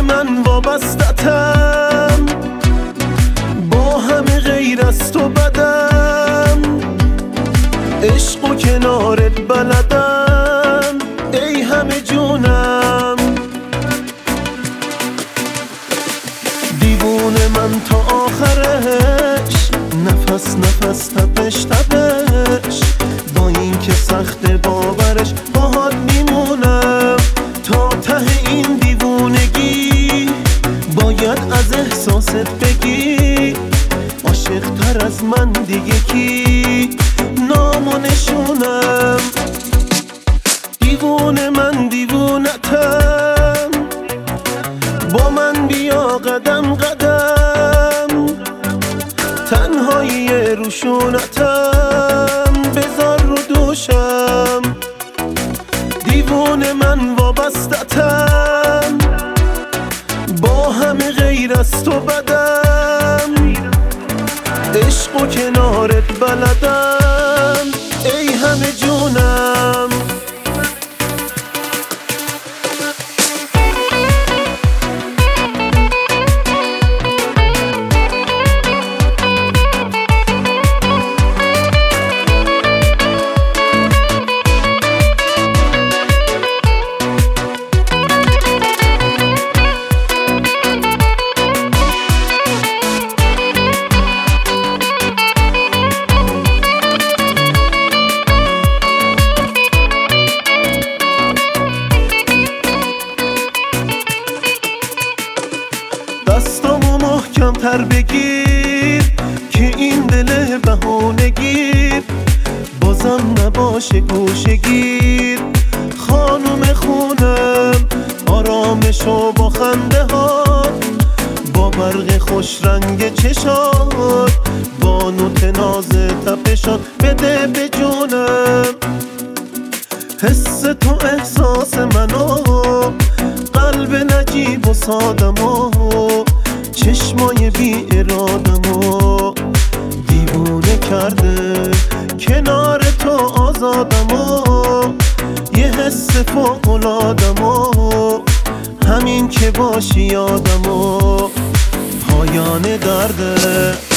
من وابستتم، با همه غیر از تو بدم، عشق و کنارت بلدم، ای همه جونم. دیوونه من تا آخرش، نفس نفس تپش تپش، با این که سخت باورش باهات میمونم تا ته این دیوونگی. باید از احساست بگی عاشق تر از من دیگه کی، نام و نشونم. دیوونه من دیوونتم، با من بیا قدم قدم، تنهایی روشونتم بذار رو دوشم. دیوونه من وابستتم، با همه غیر از تو بدم، عشق و کنارت بلدم، ای همه جونم. دستامو محکم تر بگیر که این دل بهونه گیر، بازم نباشه گوشه گیر. خانوم خونم آرامش و با خنده ها، با برق خوش رنگ چشات، با نوت ناز تپشات بده به جونم. حس تو احساس منو، قلب نجیب و سادمو، چشمای بی ارادمو دیوونه کرده. کنار تو آزادمو، یه حس فوق‌العاده‌مو، همین که باشی یادمو پایان درده.